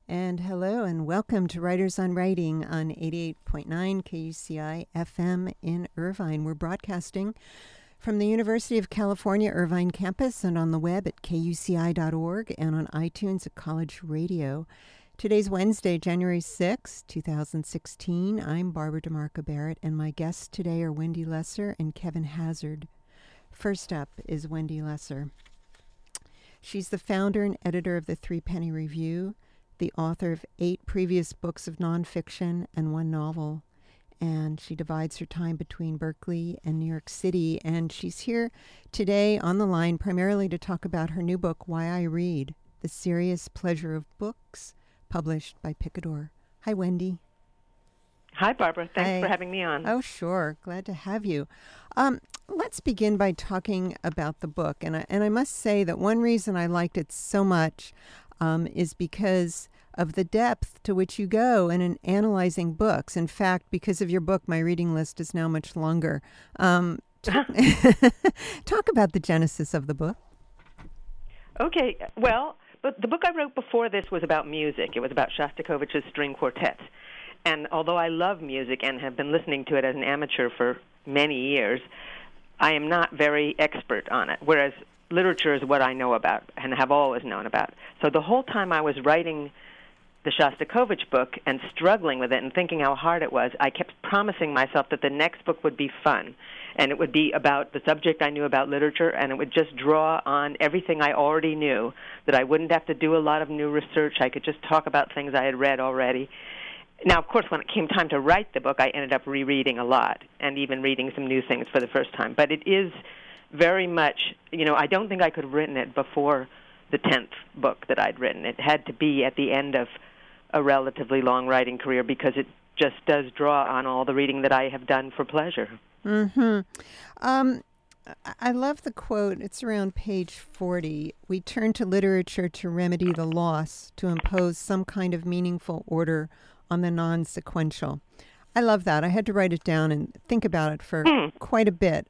And hello and welcome to Writers on Writing on 88.9 KUCI FM in Irvine. We're broadcasting from the University of California, Irvine campus, and on the web at kuci.org and on iTunes at College Radio. Today's Wednesday, January 6, 2016. I'm Barbara DeMarco Barrett, and my guests today are Wendy Lesser and Kevin Hazard. First up is Wendy Lesser. She's the founder and editor of the Three Penny Review, the author of 8 previous books of nonfiction and 1 novel, and she divides her time between Berkeley and New York City. And she's here today on the line primarily to talk about her new book, Why I Read, The Serious Pleasure of Books, published by Picador. Hi, Wendy. Hi, Barbara. Thanks for having me on. Oh, sure. Glad to have you. Let's begin by talking about the book. And I must say that one reason I liked it so much is because of the depth to which you go in analyzing books. In fact, because of your book, my reading list is now much longer. Talk about the genesis of the book. Okay. Well, but the book I wrote before this was about music. It was about Shostakovich's string quartet. And although I love music and have been listening to it as an amateur for many years, I am not very expert on it, whereas literature is what I know about and have always known about. So the whole time I was writing the Shostakovich book and struggling with it and thinking how hard it was, I kept promising myself that the next book would be fun, and it would be about the subject I knew about literature, and it would just draw on everything I already knew, that I wouldn't have to do a lot of new research. I could just talk about things I had read already. Now, of course, when it came time to write the book, I ended up rereading a lot and even reading some new things for the first time. But it is very much, I don't think I could have written it before the 10th book that I'd written. It had to be at the end of a relatively long writing career because it just does draw on all the reading that I have done for pleasure. Mm-hmm. I love the quote. It's around page 40. We turn to literature to remedy the loss, to impose some kind of meaningful order on the non-sequential. I love that. I had to write it down and think about it for quite a bit.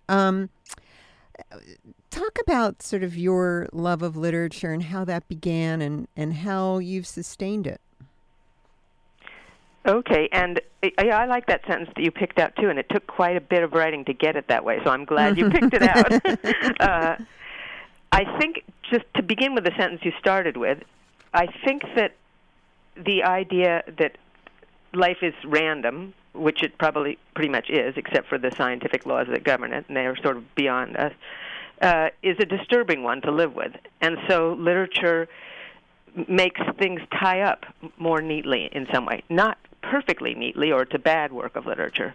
Talk about sort of your love of literature and how that began and how you've sustained it. Okay, and I like that sentence that you picked out, too, and it took quite a bit of writing to get it that way, so I'm glad you picked it out. I think, just to begin with the sentence you started with, I think that the idea that life is random, which it probably pretty much is, except for the scientific laws that govern it, and they are sort of beyond us, is a disturbing one to live with. And so literature makes things tie up more neatly in some way. Not perfectly neatly, or it's a bad work of literature.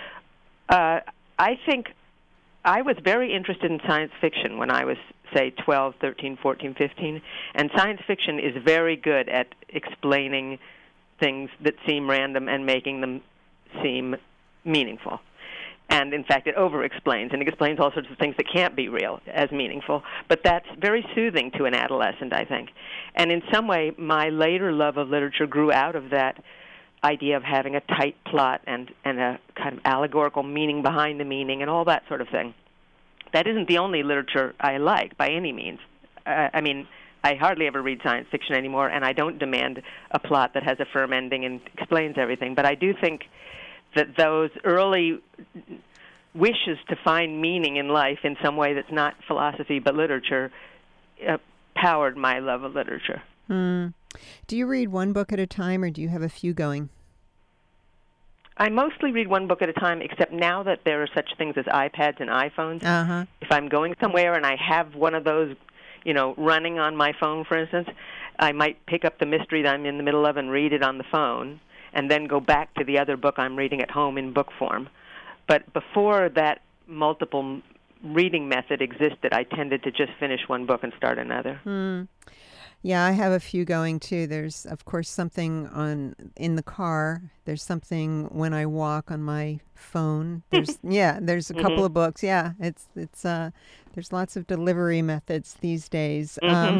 I think I was very interested in science fiction when I was, say, 12, 13, 14, 15, and science fiction is very good at explaining things that seem random and making them seem meaningful. And, in fact, it over-explains and explains all sorts of things that can't be real as meaningful. But that's very soothing to an adolescent, I think. And in some way, my later love of literature grew out of that idea of having a tight plot and a kind of allegorical meaning behind the meaning and all that sort of thing. That isn't the only literature I like, by any means. I hardly ever read science fiction anymore, and I don't demand a plot that has a firm ending and explains everything. But I do think that those early wishes to find meaning in life in some way that's not philosophy but literature powered my love of literature. Do you read one book at a time, or do you have a few going? I mostly read one book at a time, except now that there are such things as iPads and iPhones. If I'm going somewhere and I have one of those running on my phone, for instance, I might pick up the mystery that I'm in the middle of and read it on the phone, and then go back to the other book I'm reading at home in book form. But before that multiple reading method existed, I tended to just finish one book and start another. Yeah, I have a few going too. There's, of course, something in the car. There's something when I walk on my phone. There's there's a couple of books. Yeah, it's there's lots of delivery methods these days.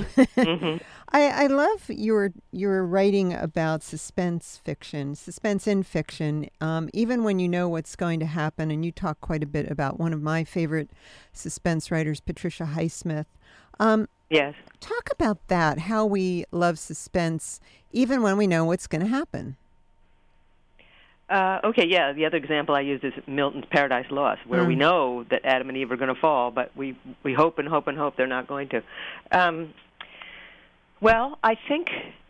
I love your writing about suspense in fiction, even when you know what's going to happen. And you talk quite a bit about one of my favorite suspense writers, Patricia Highsmith. Yes. Talk about that, how we love suspense, even when we know what's going to happen. Okay, yeah, the other example I used is Milton's Paradise Lost, where we know that Adam and Eve are going to fall, but we hope and hope and hope they're not going to. Well, I think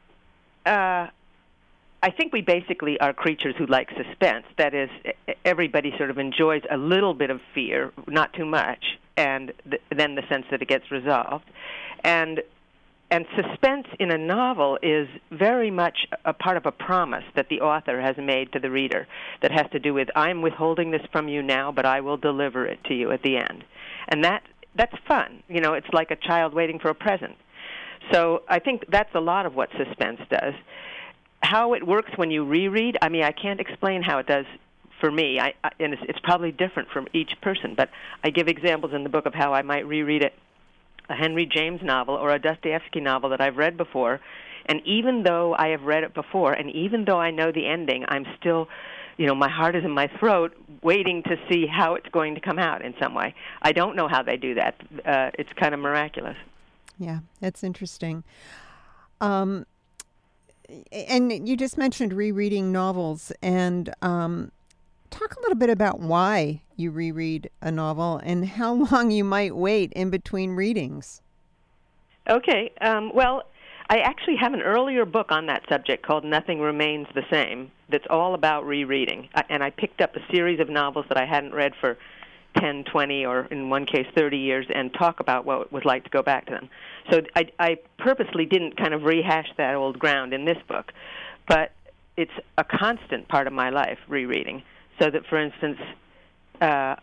we basically are creatures who like suspense. That is, everybody sort of enjoys a little bit of fear, not too much, and then the sense that it gets resolved. And suspense in a novel is very much a part of a promise that the author has made to the reader that has to do with, I'm withholding this from you now, but I will deliver it to you at the end. And that's fun. You know, it's like a child waiting for a present. So I think that's a lot of what suspense does. How it works when you reread, I mean, I can't explain how it does for me, and it's probably different from each person, but I give examples in the book of how I might reread it. A Henry James novel or a Dostoevsky novel that I've read before, and even though I have read it before, and even though I know the ending, I'm still, you know, my heart is in my throat waiting to see how it's going to come out in some way. I don't know how they do that. It's kind of miraculous. Yeah, that's interesting. And you just mentioned rereading novels, and talk a little bit about why you reread a novel and how long you might wait in between readings. Okay. Well, I actually have an earlier book on that subject called Nothing Remains the Same that's all about rereading. And I picked up a series of novels that I hadn't read for 10, 20, or in one case 30 years and talk about what it was like to go back to them. So I purposely didn't kind of rehash that old ground in this book. But it's a constant part of my life, rereading. So that, for instance, I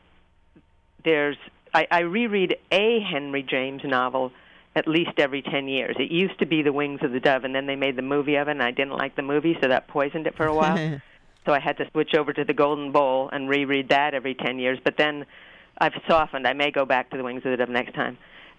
reread a Henry James novel at least every 10 years. It used to be The Wings of the Dove, and then they made the movie of it, and I didn't like the movie, so that poisoned it for a while. So I had to switch over to The Golden Bowl and reread that every 10 years. But then I've softened. I may go back to The Wings of the Dove next time.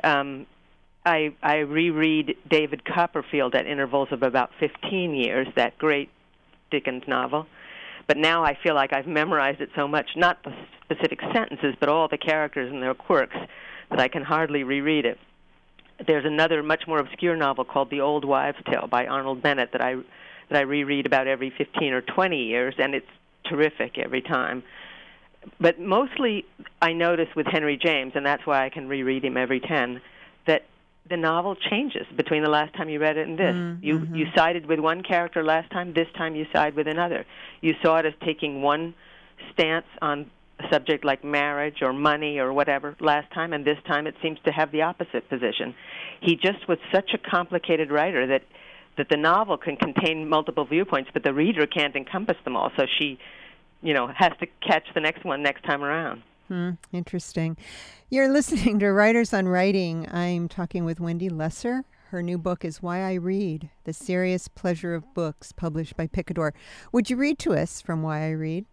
I reread David Copperfield at intervals of about 15 years, that great Dickens novel. But now I feel like I've memorized it so much, not the specific sentences, but all the characters and their quirks, that I can hardly reread it. There's another much more obscure novel called The Old Wives' Tale by Arnold Bennett that I reread about every 15 or 20 years, and it's terrific every time. But mostly I notice with Henry James, and that's why I can reread him every 10, that the novel changes between the last time you read it and this. You sided with one character last time, this time you side with another. You saw it as taking one stance on a subject like marriage or money or whatever last time, and this time it seems to have the opposite position. He just was such a complicated writer that the novel can contain multiple viewpoints, but the reader can't encompass them all, so she, you know, has to catch the next one next time around. Interesting. You're listening to Writers on Writing. I'm talking with Wendy Lesser. Her new book is Why I Read, The Serious Pleasure of Books, published by Picador. Would you read to us from Why I Read?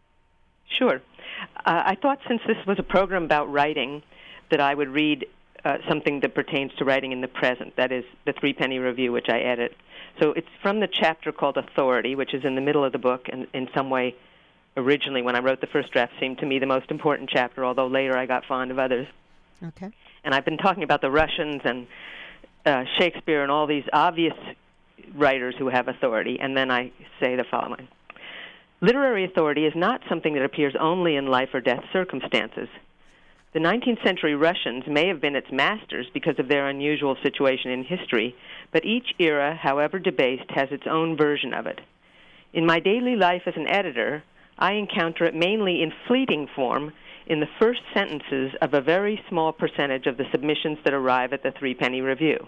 Sure. I thought since this was a program about writing that I would read something that pertains to writing in the present, that is the Threepenny Review, which I edit. So it's from the chapter called Authority, which is in the middle of the book, and in some way originally when I wrote the first draft seemed to me the most important chapter, although later I got fond of others. Okay. And I've been talking about the Russians and Shakespeare and all these obvious writers who have authority, and then I say the following. Literary authority is not something that appears only in life or death circumstances. The 19th century Russians may have been its masters because of their unusual situation in history, but each era, however debased, has its own version of it. In my daily life as an editor, I encounter it mainly in fleeting form in the first sentences of a very small percentage of the submissions that arrive at the Threepenny Review.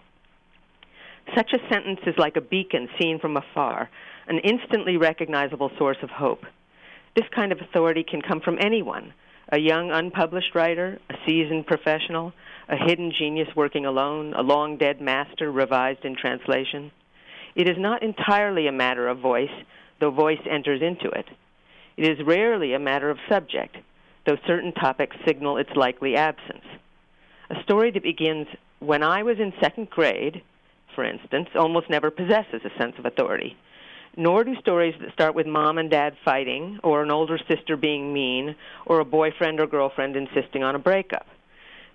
Such a sentence is like a beacon seen from afar, an instantly recognizable source of hope. This kind of authority can come from anyone, a young unpublished writer, a seasoned professional, a hidden genius working alone, a long-dead master revised in translation. It is not entirely a matter of voice, though voice enters into it. It is rarely a matter of subject, though certain topics signal its likely absence. A story that begins, when I was in second grade, for instance, almost never possesses a sense of authority. Nor do stories that start with mom and dad fighting, or an older sister being mean, or a boyfriend or girlfriend insisting on a breakup.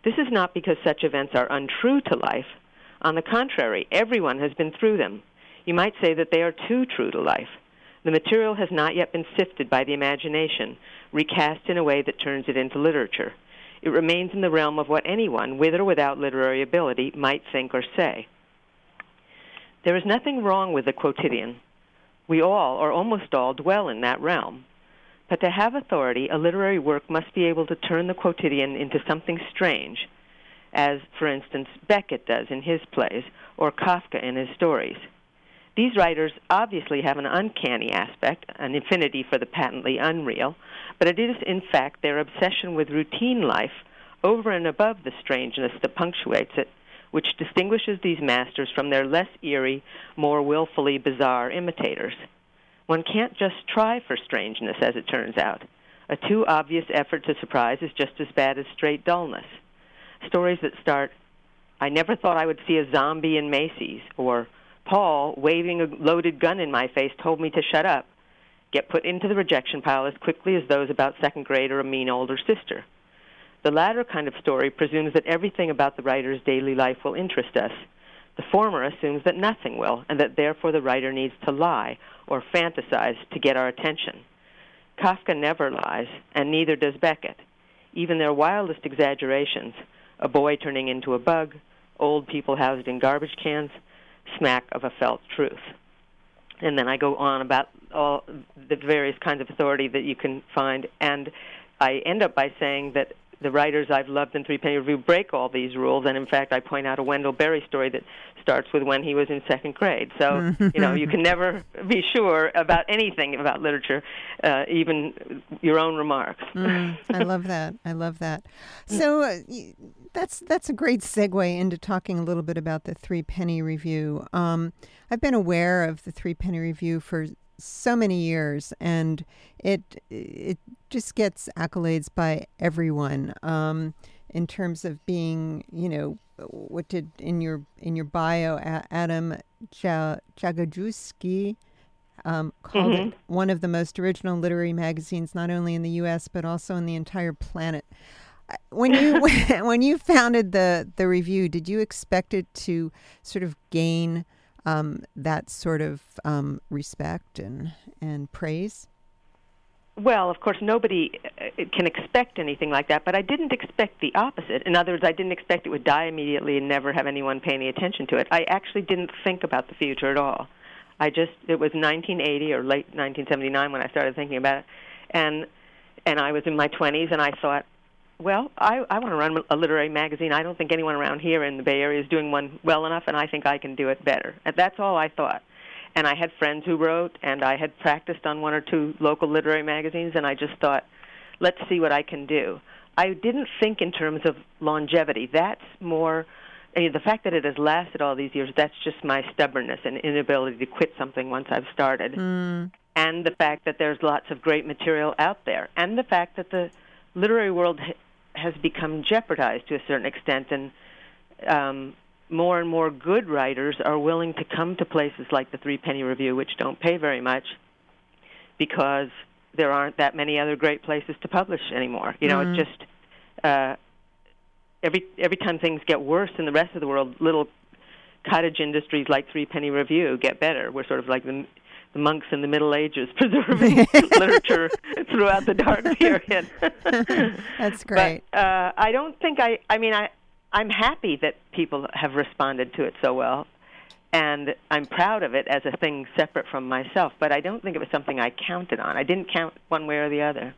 This is not because such events are untrue to life. On the contrary, everyone has been through them. You might say that they are too true to life. The material has not yet been sifted by the imagination, recast in a way that turns it into literature. It remains in the realm of what anyone, with or without literary ability, might think or say. There is nothing wrong with the quotidian. We all, or almost all, dwell in that realm. But to have authority, a literary work must be able to turn the quotidian into something strange, as, for instance, Beckett does in his plays, or Kafka in his stories. These writers obviously have an uncanny aspect, an affinity for the patently unreal, but it is, in fact, their obsession with routine life over and above the strangeness that punctuates it, which distinguishes these masters from their less eerie, more willfully bizarre imitators. One can't just try for strangeness, as it turns out. A too obvious effort to surprise is just as bad as straight dullness. Stories that start, "I never thought I would see a zombie in Macy's," or "Paul, waving a loaded gun in my face, told me to shut up," get put into the rejection pile as quickly as those about second grade or a mean older sister. The latter kind of story presumes that everything about the writer's daily life will interest us. The former assumes that nothing will, and that therefore the writer needs to lie or fantasize to get our attention. Kafka never lies, and neither does Beckett. Even their wildest exaggerations, a boy turning into a bug, old people housed in garbage cans, smack of a felt truth. And then I go on about all the various kinds of authority that you can find, and I end up by saying that the writers I've loved in Three Penny Review break all these rules, and in fact I point out a Wendell Berry story that starts with when he was in second grade. So, you can never be sure about anything about literature, even your own remarks. I love that. I love that. So that's a great segue into talking a little bit about the Three Penny Review. I've been aware of the Three Penny Review for so many years, and it just gets accolades by everyone in terms of being, what did in your bio, Adam Czagajewski called it one of the most original literary magazines, not only in the U.S. but also on the entire planet. When you founded the review, did you expect it to sort of gain that sort of respect and praise? Well, of course, nobody can expect anything like that, but I didn't expect the opposite. In other words, I didn't expect it would die immediately and never have anyone pay any attention to it. I actually didn't think about the future at all. It was 1980 or late 1979 when I started thinking about it, and I was in my 20s, and I thought, well, I want to run a literary magazine. I don't think anyone around here in the Bay Area is doing one well enough, and I think I can do it better. And that's all I thought. And I had friends who wrote, and I had practiced on one or two local literary magazines, and I just thought, let's see what I can do. I didn't think in terms of longevity. That's more, the fact that it has lasted all these years, that's just my stubbornness and inability to quit something once I've started. And the fact that there's lots of great material out there, and the fact that the literary world has become jeopardized to a certain extent, and more and more good writers are willing to come to places like the Three Penny Review, which don't pay very much, because there aren't that many other great places to publish anymore. It's just every time things get worse in the rest of the world, little cottage industries like Three Penny Review get better. We're sort of like the monks in the Middle Ages preserving literature throughout the dark period. That's great. But I don't think I'm happy that people have responded to it so well, and I'm proud of it as a thing separate from myself, but I don't think it was something I counted on. I didn't count one way or the other.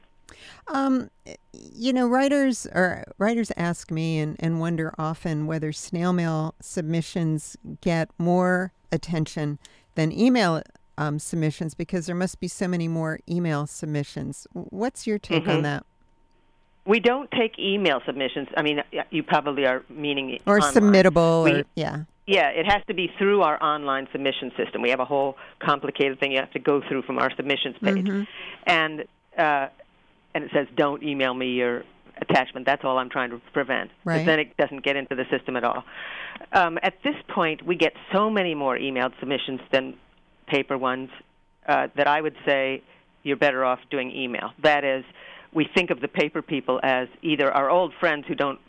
Writers ask me and wonder often whether snail mail submissions get more attention than email submissions, because there must be so many more email submissions. What's your take on that? We don't take email submissions. I mean, you probably are meaning or online. Submittable, Yeah, it has to be through our online submission system. We have a whole complicated thing you have to go through from our submissions page. And it says, don't email me your attachment. That's all I'm trying to prevent. Because then it doesn't get into the system at all. At this point, we get so many more emailed submissions than paper ones that I would say you're better off doing email. That is, we think of the paper people as either our old friends who don't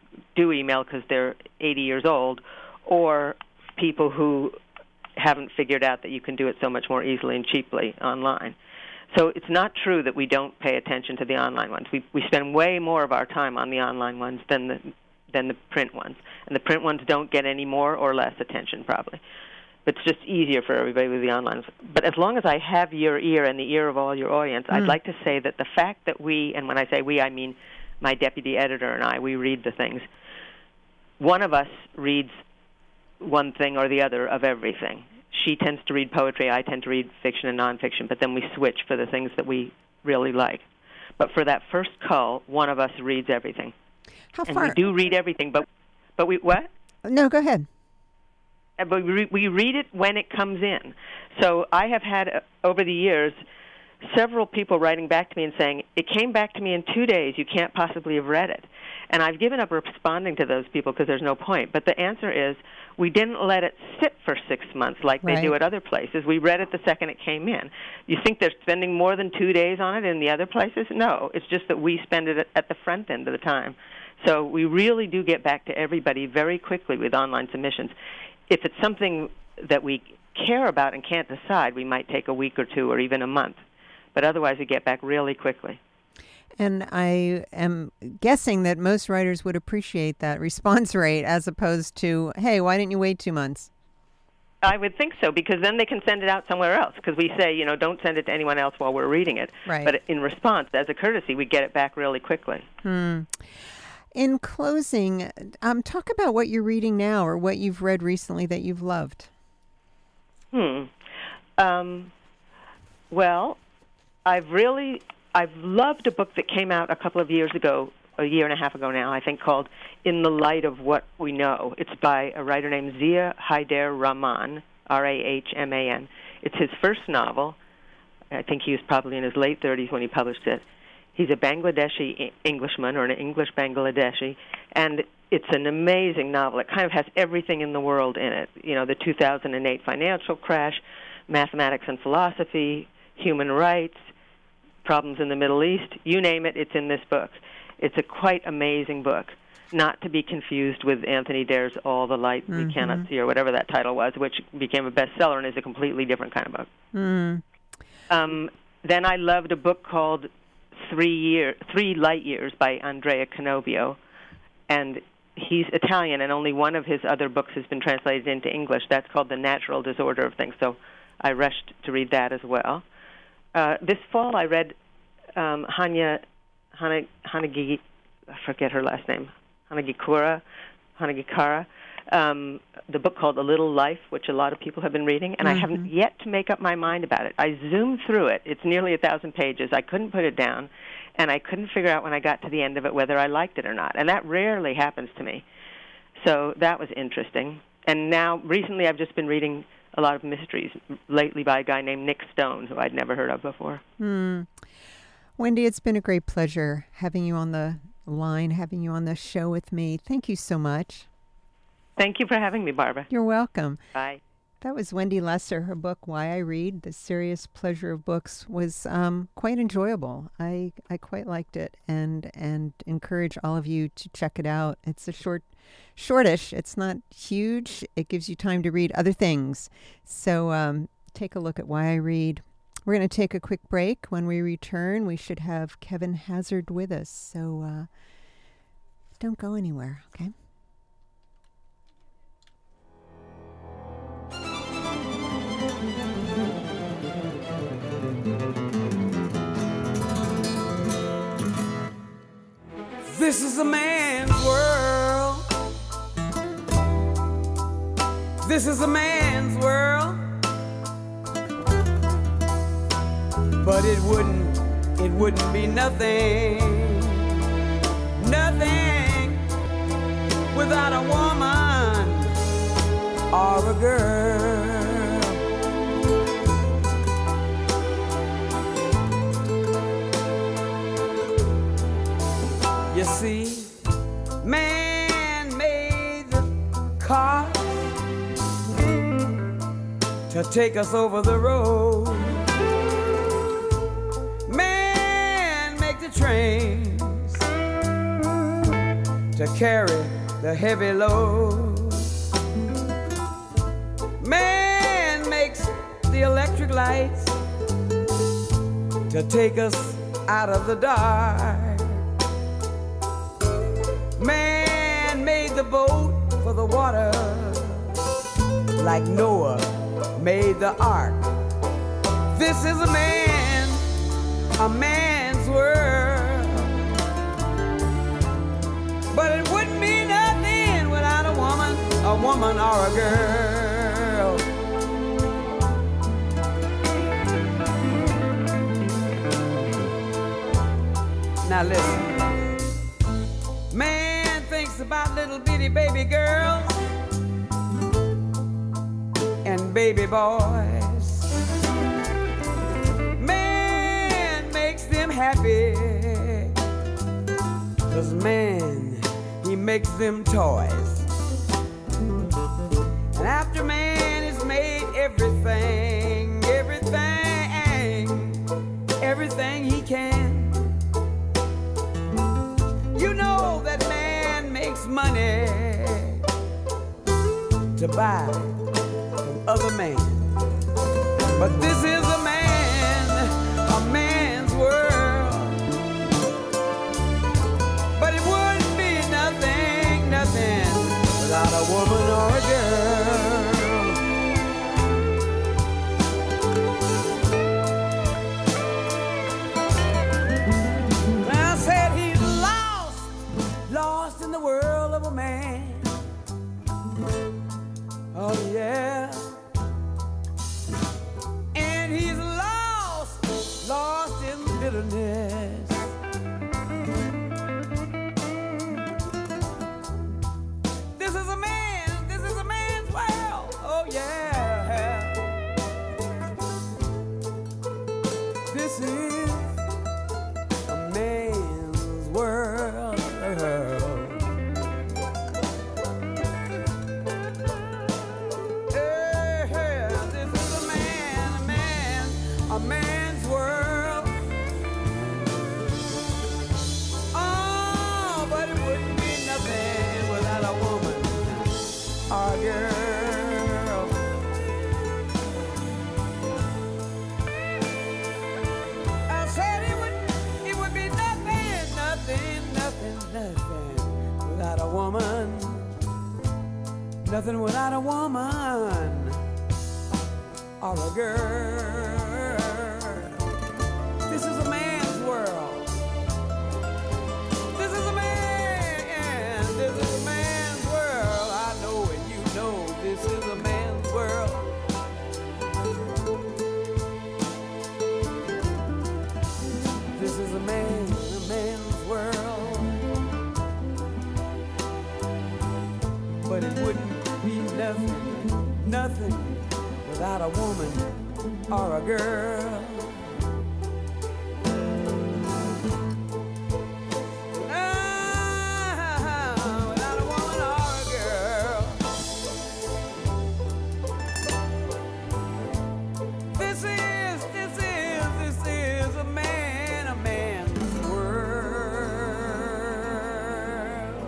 do email because they're 80 years old, or people who haven't figured out that you can do it so much more easily and cheaply online. So it's not true that we don't pay attention to the online ones. We spend way more of our time on the online ones than the print ones. And the print ones don't get any more or less attention, probably. But it's just easier for everybody with the online ones. But as long as I have your ear and the ear of all your audience, I'd like to say that the fact that we, and when I say we, I mean my deputy editor and I, we read the things. One of us reads one thing or the other of everything. She tends to read poetry, I tend to read fiction and nonfiction, but then we switch for the things that we really like. But for that first cull, one of us reads everything. How and far? we do read everything, but we, what? No, go ahead. But we read it when it comes in. So I have had, over the years, several people writing back to me and saying, it came back to me in 2 days, you can't possibly have read it. And I've given up responding to those people because there's no point. But the answer is, we didn't let it sit for 6 months like they do at other places. We read it the second it came in. You think they're spending more than 2 days on it in the other places? No, it's just that we spend it at the front end of the time. So we really do get back to everybody very quickly with online submissions. If it's something that we care about and can't decide, we might take a week or two or even a month. But otherwise, we get back really quickly. And I am guessing that most writers would appreciate that response rate as opposed to, hey, why didn't you wait 2 months? I would think so, because then they can send it out somewhere else, because we say, don't send it to anyone else while we're reading it. Right. But in response, as a courtesy, we get it back really quickly. In closing, talk about what you're reading now or what you've read recently that you've loved. Well, I've loved a book that came out a couple of years ago, a year and a half ago now, I think, called In the Light of What We Know. It's by a writer named Zia Haider Rahman, Rahman. It's his first novel. I think he was probably in his late 30s when he published it. He's a Bangladeshi Englishman, or an English Bangladeshi, and it's an amazing novel. It kind of has everything in the world in it. The 2008 financial crash, mathematics and philosophy, human rights, problems in the Middle East, you name it, it's in this book. It's a quite amazing book, not to be confused with Anthony Dare's All the Light We Cannot See, or whatever that title was, which became a bestseller and is a completely different kind of book. Then I loved a book called 3 Light Years by Andrea Canobbio, and he's Italian, and only one of his other books has been translated into English. That's called The Natural Disorder of Things, so I rushed to read that as well. This fall I read Hanagiki, I forget her last name, Hanagikara, the book called A Little Life, which a lot of people have been reading, and I haven't yet to make up my mind about it. I zoomed through it. It's nearly 1,000 pages. I couldn't put it down, and I couldn't figure out when I got to the end of it whether I liked it or not, and that rarely happens to me. So that was interesting. And now, recently, I've just been reading a lot of mysteries, lately by a guy named Nick Stone, who I'd never heard of before. Wendy, it's been a great pleasure having you on the line, having you on the show with me. Thank you so much. Thank you for having me, Barbara. You're welcome. Bye. That was Wendy Lesser. Her book, Why I Read, The Serious Pleasure of Books, was quite enjoyable. I quite liked it and encourage all of you to check it out. It's a shortish. It's not huge. It gives you time to read other things. So take a look at Why I Read. We're going to take a quick break. When we return, we should have Kevin Hazard with us. So don't go anywhere, okay? This is a man's world. This is a man's world. But it wouldn't be nothing without a woman or a girl. You see, man made the car to take us over the road. Man make the trains to carry the heavy load. Man makes the electric lights to take us out of the dark. Man made the boat for the water, like Noah made the ark. This is a man's world. But it wouldn't be nothing without a woman or a girl. Now listen, man thinks about little bitty baby girls and baby boys. Man makes them happy, 'cause man, he makes them toys. And after man has made everything he can, you know that man makes money to buy from other men. But this is a man's world. But it wouldn't be nothing without a woman or a girl. I said he's lost in the world of a man. Oh yeah. And he's lost in bitterness. This is a man's world. Oh yeah. This is a man's world. A man's world. Oh, but it wouldn't be nothing without a woman or a girl. I said it would be nothing without a woman. Nothing without a woman or a girl. This is a man's world. This is a man's world. I know and you know this is a man's world. This is a man's world. But it wouldn't be nothing without a woman or a girl. Without a woman or a girl. This is a man's world.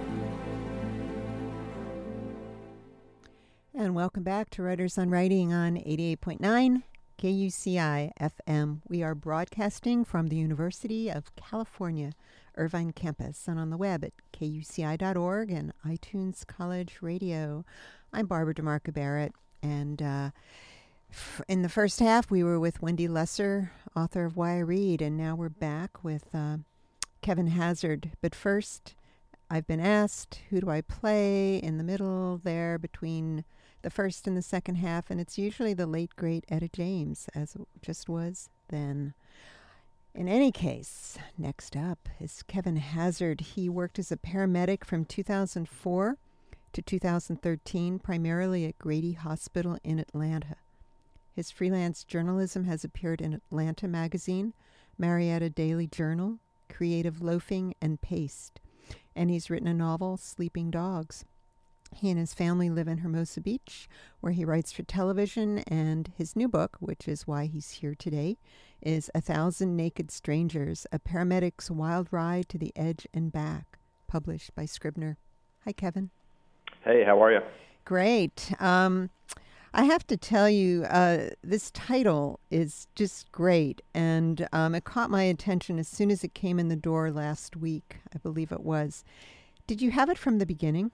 And welcome back to Writers on Writing on 88.9 KUCI FM. We are broadcasting from the University of California, Irvine campus, and on the web at kuci.org and iTunes College Radio. I'm Barbara DeMarco Barrett, and in the first half we were with Wendy Lesser, author of Why I Read, and now we're back with Kevin Hazard. But first, I've been asked, who do I play in the middle there between the first and the second half, and it's usually the late, great Etta James, as it just was then. In any case, next up is Kevin Hazard. He worked as a paramedic from 2004 to 2013, primarily at Grady Hospital in Atlanta. His freelance journalism has appeared in Atlanta Magazine, Marietta Daily Journal, Creative Loafing, and Paste. And he's written a novel, Sleeping Dogs. He and his family live in Hermosa Beach, where he writes for television, and his new book, which is why he's here today, is 1,000 Naked Strangers, a paramedic's wild ride to the edge and back. published by Scribner. Hi, Kevin. Hey, how are you? Great. I have to tell you, this title is just great, and it caught my attention as soon as it came in the door last week, I believe it was. Did you have it from the beginning?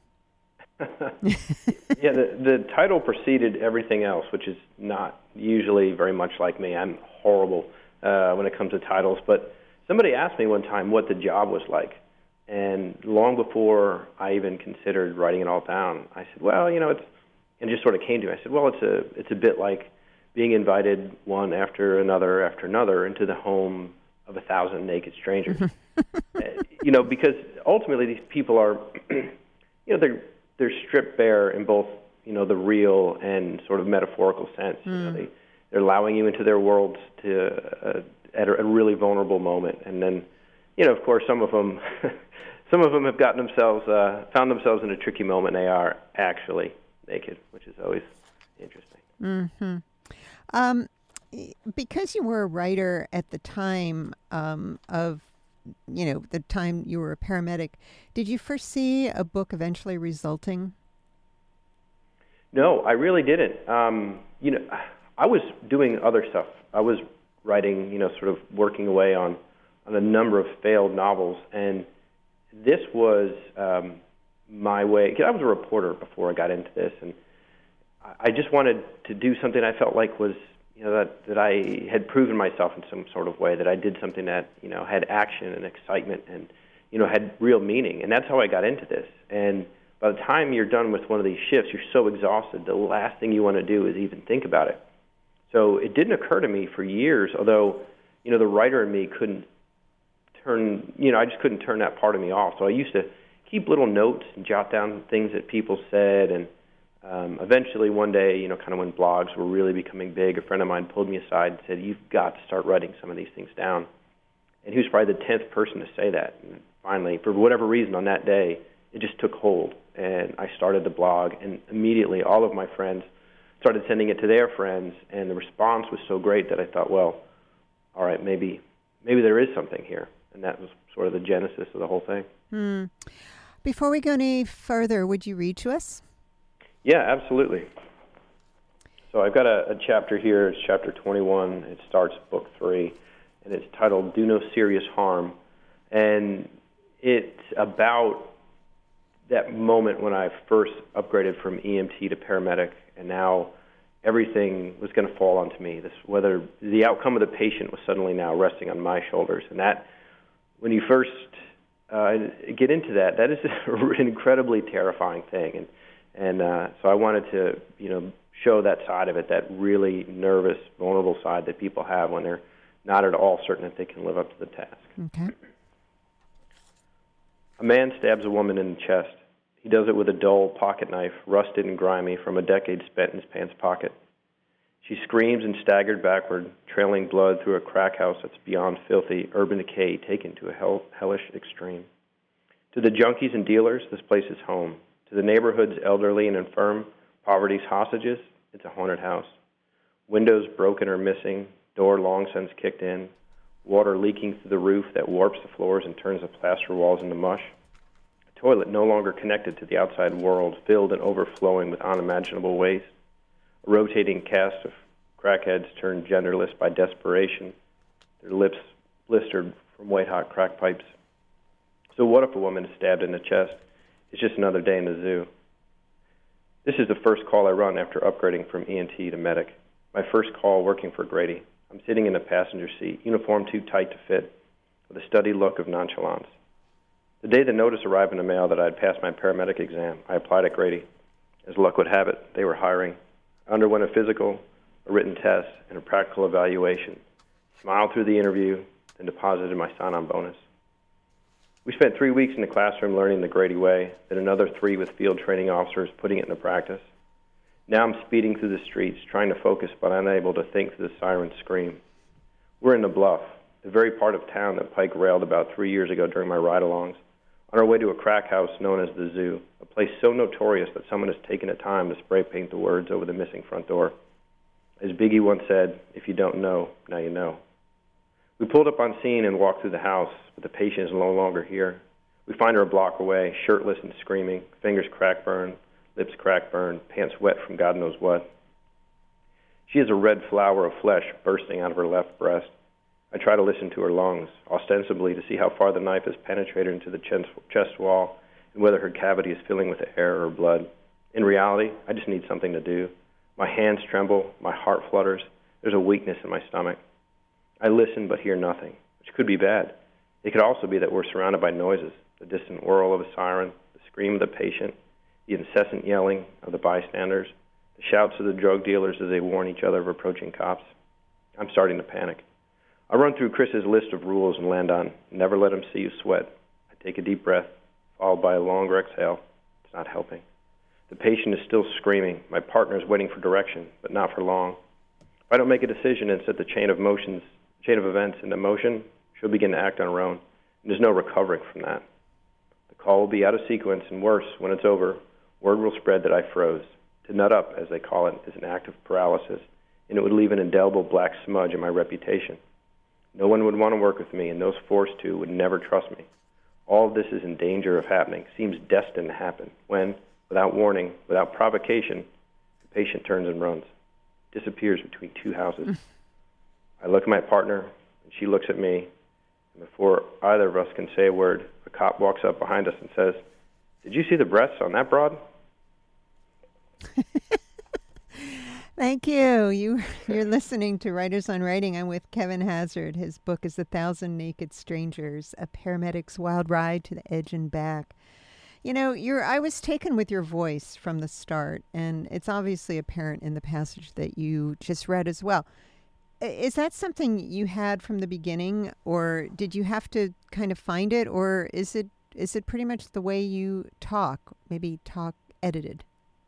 Yeah, the title preceded everything else, which is not usually very much like me. I'm horrible when it comes to titles, but somebody asked me one time what the job was like, and long before I even considered writing it all down, I said, well, it just sort of came to me. I said, well, it's a bit like being invited one after another into the home of 1,000 naked strangers. Because ultimately these people are, they're stripped bare in both, the real and sort of metaphorical sense. They're allowing you into their worlds at a really vulnerable moment, and then, of course, some of them have found themselves in a tricky moment. And they are actually naked, which is always interesting. Because you were a writer at the time of, the time you were a paramedic, did you foresee a book eventually resulting? No, I really didn't. I was doing other stuff. I was writing, sort of working away on a number of failed novels, and this was my way. 'Cause I was a reporter before I got into this, and I just wanted to do something I felt like was, that I had proven myself in some sort of way, that I did something that, had action and excitement and, had real meaning. And that's how I got into this. And by the time you're done with one of these shifts, you're so exhausted, the last thing you want to do is even think about it. So it didn't occur to me for years, although, the writer in me couldn't turn, I just couldn't turn that part of me off. So I used to keep little notes and jot down things that people said, and eventually one day, kind of when blogs were really becoming big, a friend of mine pulled me aside and said, you've got to start writing some of these things down. And he was probably the 10th person to say that. And finally, for whatever reason on that day, it just took hold. And I started the blog, and immediately all of my friends started sending it to their friends, and the response was so great that I thought, well, all right, maybe there is something here. And that was sort of the genesis of the whole thing. Before we go any further, would you read to us? Yeah, absolutely. So I've got a chapter here. It's chapter 21. It starts book 3, and it's titled Do No Serious Harm. And it's about that moment when I first upgraded from EMT to paramedic, and now everything was going to fall onto me. Whether the outcome of the patient was suddenly now resting on my shoulders. And that, when you first get into that is an incredibly terrifying thing. And so I wanted to, show that side of it, that really nervous, vulnerable side that people have when they're not at all certain that they can live up to the task. Okay. A man stabs a woman in the chest. He does it with a dull pocket knife, rusted and grimy from a decade spent in his pants pocket. She screams and staggered backward, trailing blood through a crack house that's beyond filthy, urban decay taken to a hellish extreme. To the junkies and dealers, this place is home. To the neighborhood's elderly and infirm, poverty's hostages, it's a haunted house. Windows broken or missing, door long since kicked in, water leaking through the roof that warps the floors and turns the plaster walls into mush. A toilet no longer connected to the outside world, filled and overflowing with unimaginable waste. A rotating cast of crackheads turned genderless by desperation, their lips blistered from white-hot crack pipes. So what if a woman is stabbed in the chest? It's just another day in the zoo. This is the first call I run after upgrading from EMT to medic. My first call working for Grady. I'm sitting in the passenger seat, uniform too tight to fit, with a studied look of nonchalance. The day the notice arrived in the mail that I had passed my paramedic exam, I applied at Grady. As luck would have it, they were hiring. I underwent a physical, a written test, and a practical evaluation. Smiled through the interview, then deposited my sign-on bonus. We spent 3 weeks in the classroom learning the Grady way, then another 3 with field training officers putting it into practice. Now I'm speeding through the streets, trying to focus but unable to think through the siren's scream. We're in the Bluff, the very part of town that Pike railed about 3 years ago during my ride-alongs, on our way to a crack house known as the Zoo, a place so notorious that someone has taken the time to spray paint the words over the missing front door. As Biggie once said, if you don't know, now you know. We pulled up on scene and walked through the house, but the patient is no longer here. We We find her a block away, shirtless and screaming, fingers crack burned, lips crack burned, pants wet from God knows what. She has a red flower of flesh bursting out of her left breast. I try to listen to her lungs, ostensibly to see how far the knife has penetrated into the chest wall and whether her cavity is filling with air or blood. In reality, I just need something to do. My hands tremble, my heart flutters, there's a weakness in my stomach. I listen but hear nothing, which could be bad. It could also be that we're surrounded by noises, the distant whirl of a siren, the scream of the patient, the incessant yelling of the bystanders, the shouts of the drug dealers as they warn each other of approaching cops. I'm starting to panic. I run through Chris's list of rules and land on, never let him see you sweat. I take a deep breath, followed by a longer exhale. It's not helping. The patient is still screaming. My partner is waiting for direction, but not for long. If I don't make a decision and set the chain of events into motion, she'll begin to act on her own, and there's no recovering from that. The call will be out of sequence, and worse, when it's over, word will spread that I froze. To nut up, as they call it, is an act of paralysis, and it would leave an indelible black smudge in my reputation. No one would want to work with me, and those forced to would never trust me. All of this is in danger of happening, seems destined to happen, when, without warning, without provocation, the patient turns and runs, disappears between two houses. I look at my partner, and she looks at me, and before either of us can say a word, a cop walks up behind us and says, "Did you see the breasts on that broad?" Thank you. You're listening to Writers on Writing. I'm with Kevin Hazard. His book is 1,000 Naked Strangers, A Paramedic's Wild Ride to the Edge and Back. You know, I was taken with your voice from the start, and it's obviously apparent in the passage that you just read as well. Is that something you had from the beginning, or did you have to kind of find it, or is it pretty much the way you talk, maybe talk edited?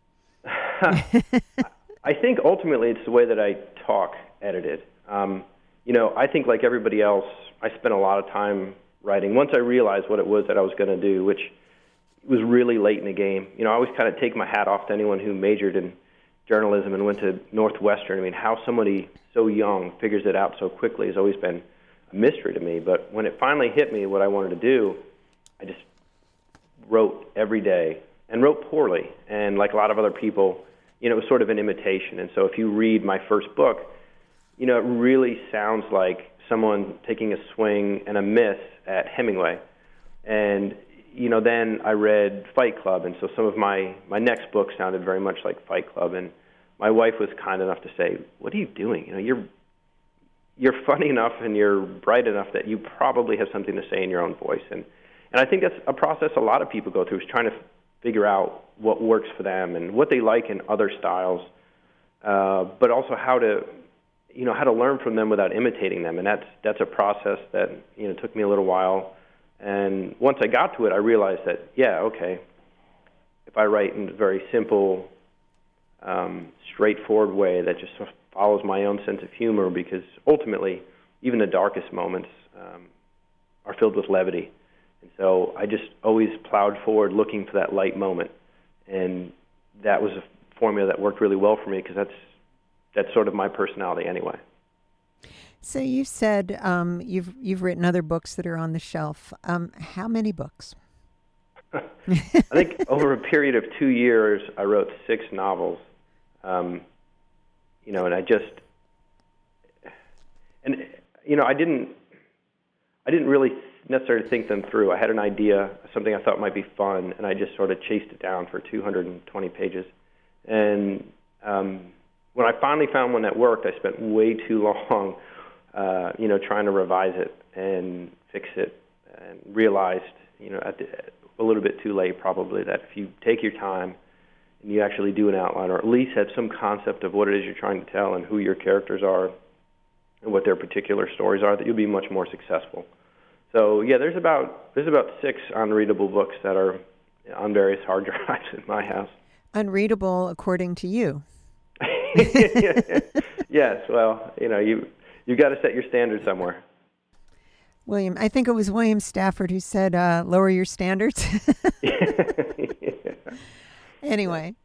I think ultimately it's the way that I talk edited. I think like everybody else, I spent a lot of time writing. Once I realized what it was that I was going to do, which was really late in the game, I always kind of take my hat off to anyone who majored in journalism and went to Northwestern. I mean, how somebody so young figures it out so quickly has always been a mystery to me. But when it finally hit me what I wanted to do, I just wrote every day and wrote poorly. And like a lot of other people, it was sort of an imitation. And so if you read my first book, it really sounds like someone taking a swing and a miss at Hemingway. And, then I read Fight Club. And so some of my next book sounded very much like Fight Club. And my wife was kind enough to say, "What are you doing? You're funny enough and you're bright enough that you probably have something to say in your own voice." And I think that's a process a lot of people go through, is trying to figure out what works for them and what they like in other styles, but also how to learn from them without imitating them. And that's a process that took me a little while. And once I got to it, I realized that if I write in a very simple, straightforward way that just sort of follows my own sense of humor, because ultimately even the darkest moments are filled with levity. And so I just always plowed forward looking for that light moment. And that was a formula that worked really well for me, because that's sort of my personality anyway. So you said you've written other books that are on the shelf. How many books? I think over a period of 2 years, I wrote 6 novels. And I didn't really necessarily think them through. I had an idea, something I thought might be fun, and I just sort of chased it down for 220 pages. And when I finally found one that worked, I spent way too long, trying to revise it and fix it, and realized, a little bit too late probably, that if you take your time and you actually do an outline, or at least have some concept of what it is you're trying to tell and who your characters are and what their particular stories are, that you'll be much more successful. So yeah, there's about 6 unreadable books that are on various hard drives in my house. Unreadable according to you. Yes, well, you've got to set your standards somewhere. William, I think it was William Stafford who said, lower your standards. Anyway,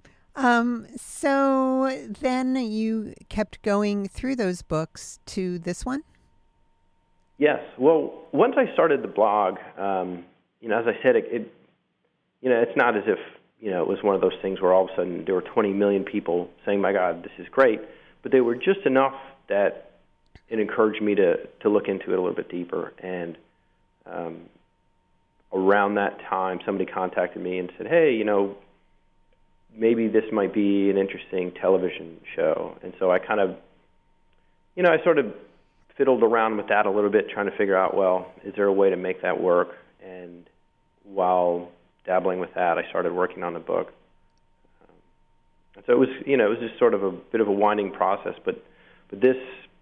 so then you kept going through those books to this one? Yes. Well, once I started the blog, as I said, it's not as if, it was one of those things where all of a sudden there were 20 million people saying, my God, this is great. But they were just enough that it encouraged me to look into it a little bit deeper. And around that time, somebody contacted me and said, hey, maybe this might be an interesting television show. And so I kind of, I sort of fiddled around with that a little bit, trying to figure out, well, is there a way to make that work? And while dabbling with that, I started working on the book. So it was, it was just sort of a bit of a winding process. But this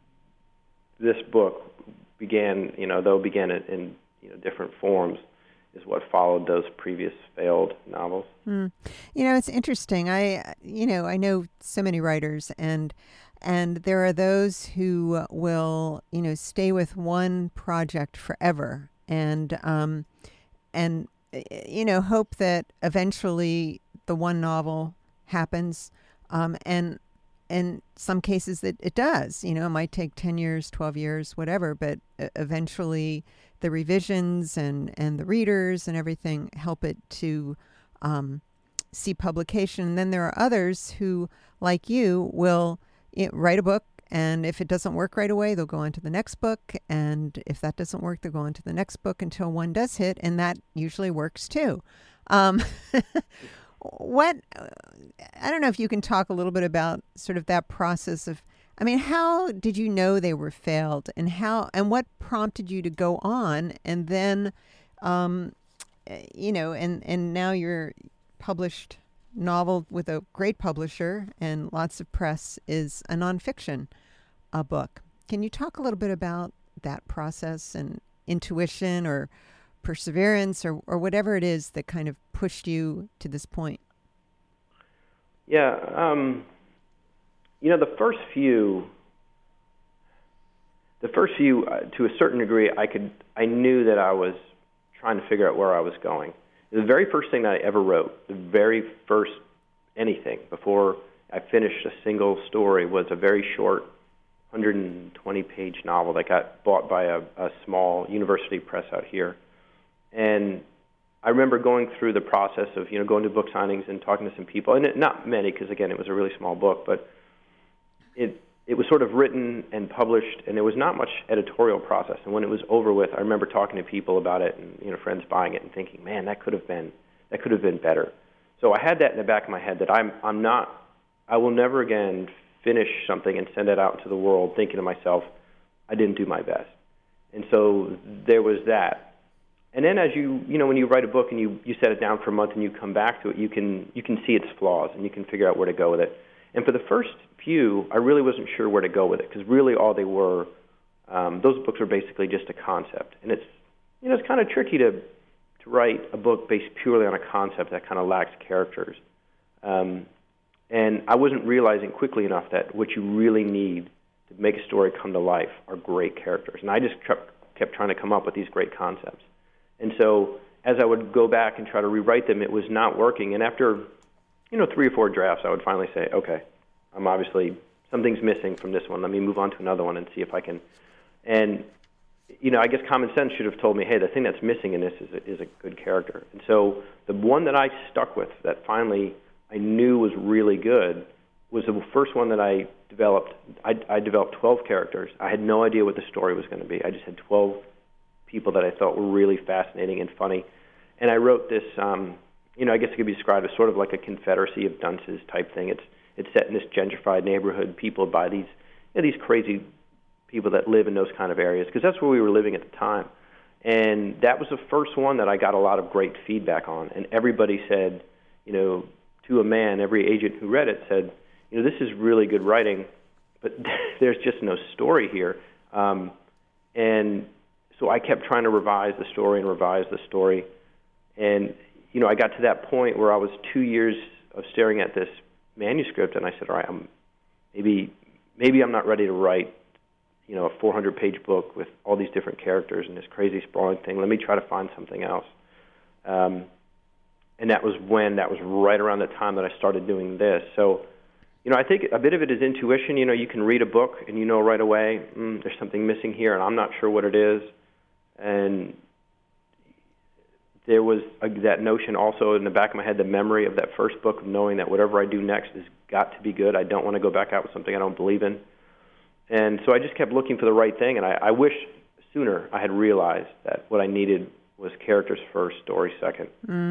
book began, though it began in different forms, is what followed those previous failed novels. It's interesting. I know so many writers, and there are those who will, stay with one project forever, and hope that eventually the one novel happens, and in some cases it does. It might take 10 years, 12 years, whatever, but eventually the revisions and the readers and everything help it to see publication. And then there are others who, like you, will write a book, and if it doesn't work right away, they'll go on to the next book. And if that doesn't work, they'll go on to the next book until one does hit, and that usually works too. I don't know if you can talk a little bit about sort of that process of, how did you know they were failed, and what prompted you to go on, and then, and now you're published novel with a great publisher and lots of press is a nonfiction book. Can you talk a little bit about that process and intuition or perseverance or whatever it is that kind of pushed you to this point? Yeah, the first few, to a certain degree, I knew that I was trying to figure out where I was going. The very first thing that I ever wrote, the very first anything before I finished a single story, was a very short 120-page novel that got bought by a small university press out here. And I remember going through the process of, going to book signings and talking to some people, and not many, because again, it was a really small book, but it was sort of written and published, and there was not much editorial process. And when it was over with, I remember talking to people about it, and friends buying it and thinking, man, that could have been better. So I had that in the back of my head that I will never again finish something and send it out into the world thinking to myself, I didn't do my best. And so there was that. And then as when you write a book and you set it down for a month and you come back to it, you can see its flaws and you can figure out where to go with it. And for the first few, I really wasn't sure where to go with it, because really all they were, those books were basically just a concept. And it's kind of tricky to write a book based purely on a concept that kind of lacks characters. And I wasn't realizing quickly enough that what you really need to make a story come to life are great characters. And I just kept trying to come up with these great concepts. And so as I would go back and try to rewrite them, it was not working. And after 3 or 4 drafts, I would finally say, okay, something's missing from this one. Let me move on to another one and see if I can. And, I guess common sense should have told me, hey, the thing that's missing in this is a good character. And so the one that I stuck with that finally I knew was really good was the first one that I developed. I developed 12 characters. I had no idea what the story was going to be. I just had 12 people that I thought were really fascinating and funny. And I wrote this, I guess it could be described as sort of like a Confederacy of Dunces type thing. It's set in this gentrified neighborhood. People buy these crazy people that live in those kind of areas, because that's where we were living at the time. And that was the first one that I got a lot of great feedback on. And everybody said, to a man, every agent who read it said, this is really good writing, but there's just no story here. And so I kept trying to revise the story. And, I got to that point where I was 2 years of staring at this manuscript, and I said, all right, maybe I'm not ready to write, a 400-page book with all these different characters and this crazy sprawling thing. Let me try to find something else. And that was right around the time that I started doing this. So, I think a bit of it is intuition. You can read a book and right away, there's something missing here, and I'm not sure what it is. And there was that notion also in the back of my head, the memory of that first book, of knowing that whatever I do next has got to be good. I don't want to go back out with something I don't believe in. And so I just kept looking for the right thing, and I wish sooner I had realized that what I needed was characters first, story second.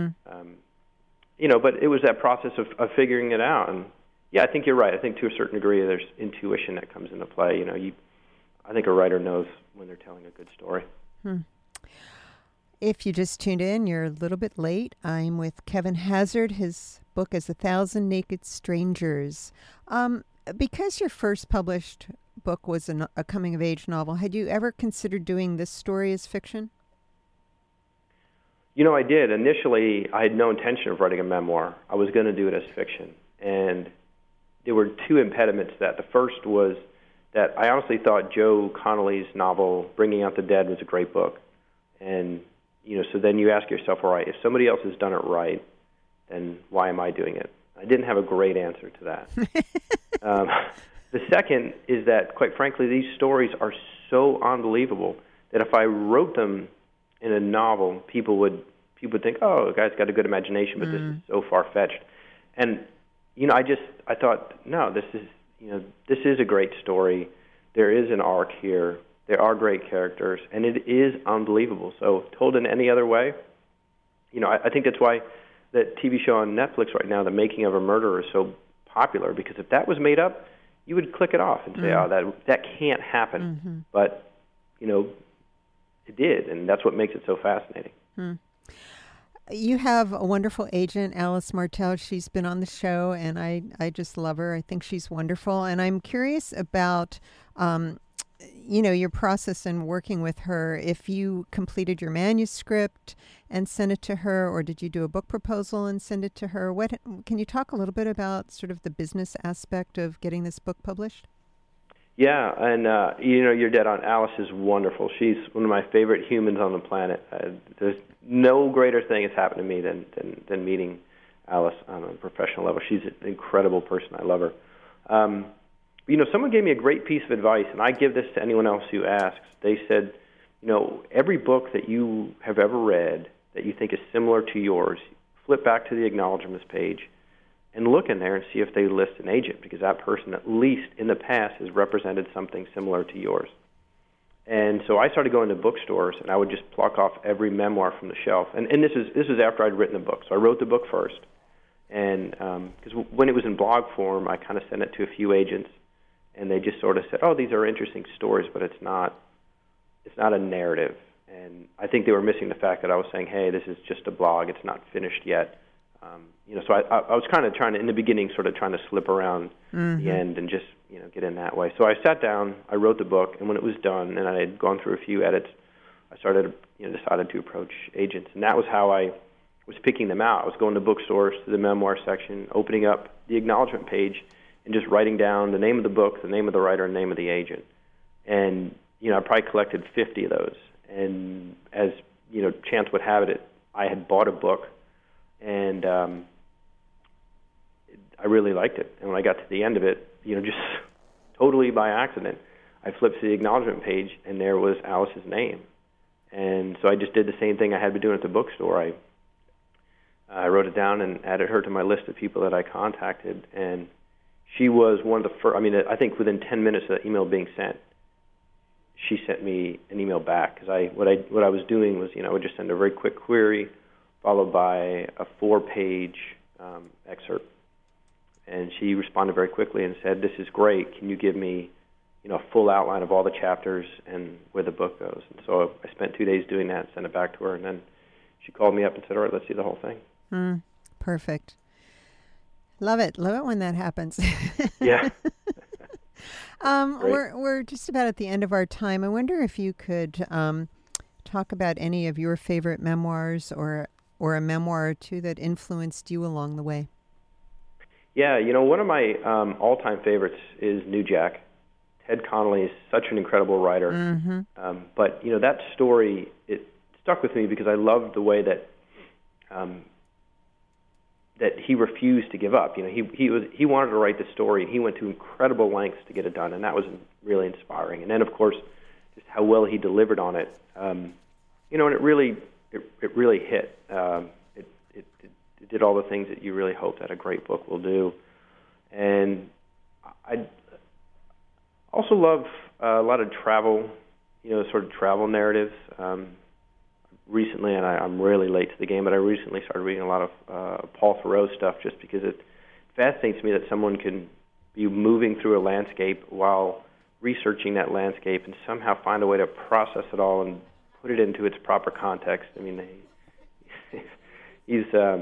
But it was that process of figuring it out. And yeah, I think you're right. I think to a certain degree there's intuition that comes into play. I think a writer knows when they're telling a good story. If you just tuned in, you're a little bit late. I'm with Kevin Hazard. His book is 1,000 Naked Strangers. Because your first published book was a coming-of-age novel, had you ever considered doing this story as fiction? I did. Initially, I had no intention of writing a memoir. I was going to do it as fiction. And there were two impediments to that. The first was that I honestly thought Joe Connolly's novel, Bringing Out the Dead, was a great book. And, so then you ask yourself, all right, if somebody else has done it right, then why am I doing it? I didn't have a great answer to that. The second is that, quite frankly, these stories are so unbelievable that if I wrote them in a novel, people would think, oh, the guy's got a good imagination, but this is so far-fetched. And, I thought, no, this is a great story. There is an arc here. There are great characters, and it is unbelievable. So told in any other way, I think that's why that TV show on Netflix right now, The Making of a Murderer, is so popular, because if that was made up, you would click it off and say, oh, that can't happen. But, it did, and that's what makes it so fascinating. You have a wonderful agent, Alice Martell. She's been on the show, and I just love her. I think she's wonderful. And I'm curious about, your process in working with her. If you completed your manuscript and sent it to her, or did you do a book proposal and send it to her? Can you talk a little bit about sort of the business aspect of getting this book published? Yeah, and you're dead on. Alice is wonderful. She's one of my favorite humans on the planet. There's no greater thing has happened to me than meeting Alice on a professional level. She's an incredible person. I love her. Someone gave me a great piece of advice, and I give this to anyone else who asks. They said, every book that you have ever read that you think is similar to yours, flip back to the acknowledgments page and look in there and see if they list an agent, because that person, at least in the past, has represented something similar to yours. And so I started going to bookstores, and I would just pluck off every memoir from the shelf. And this is after I'd written the book. So I wrote the book first, and because when it was in blog form, I kind of sent it to a few agents, and they just sort of said, oh, these are interesting stories, but it's not a narrative. And I think they were missing the fact that I was saying, hey, this is just a blog. It's not finished yet. So I was kind of trying to, in the beginning, sort of trying to slip around the end and just, get in that way. So I sat down, I wrote the book, and when it was done and I had gone through a few edits, I started, decided to approach agents. And that was how I was picking them out. I was going to bookstores, to the memoir section, opening up the acknowledgement page, and just writing down the name of the book, the name of the writer, and the name of the agent. And, I probably collected 50 of those. And as, chance would have it, I had bought a book, and I really liked it. And when I got to the end of it, just totally by accident, I flipped to the acknowledgement page, and there was Alice's name. And so I just did the same thing I had been doing at the bookstore. I wrote it down and added her to my list of people that I contacted, and she was one of the first. I think within 10 minutes of the email being sent, she sent me an email back, because what I was doing was, I would just send a very quick query followed by a 4-page excerpt. And she responded very quickly and said, this is great. Can you give me, a full outline of all the chapters and where the book goes? And so I spent 2 days doing that, sent it back to her, and then she called me up and said, all right, let's see the whole thing. Perfect. Love it when that happens. Yeah. We're just about at the end of our time. I wonder if you could talk about any of your favorite memoirs or a memoir or two that influenced you along the way. Yeah, one of my all-time favorites is New Jack. Ted Connolly is such an incredible writer. But, that story, it stuck with me because I loved the way that that he refused to give up. He wanted to write the story, and he went to incredible lengths to get it done, and that was really inspiring. And then, of course, just how well he delivered on it. And it really it really hit. It did all the things that you really hope that a great book will do. And I also love a lot of travel, sort of travel narratives. Recently, and I'm really late to the game, but I recently started reading a lot of Paul Theroux stuff just because it fascinates me that someone can be moving through a landscape while researching that landscape and somehow find a way to process it all and put it into its proper context. I mean, he's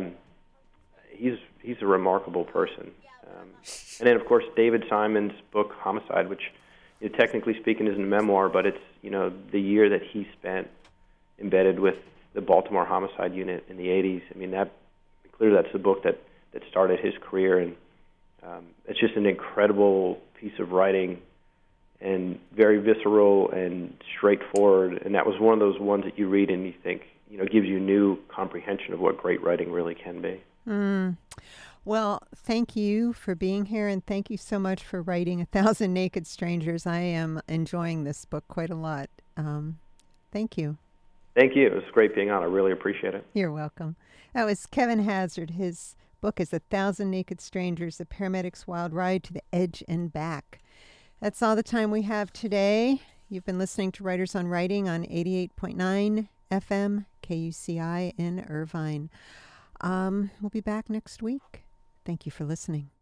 a remarkable person. And then, of course, David Simon's book Homicide, which technically speaking isn't a memoir, but it's the year that he spent embedded with the Baltimore Homicide Unit in the 80s. I mean, clearly that's the book that started his career, and it's just an incredible piece of writing and very visceral and straightforward. And that was one of those ones that you read and you think, gives you new comprehension of what great writing really can be. Well, thank you for being here, and thank you so much for writing 1,000 Naked Strangers. I am enjoying this book quite a lot. Thank you. Thank you. It was great being on. I really appreciate it. You're welcome. That was Kevin Hazard. His book is 1,000 Naked Strangers, A Paramedic's Wild Ride to the Edge and Back. That's all the time we have today. You've been listening to Writers on Writing on 88.9 FM KUCI in Irvine. We'll be back next week. Thank you for listening.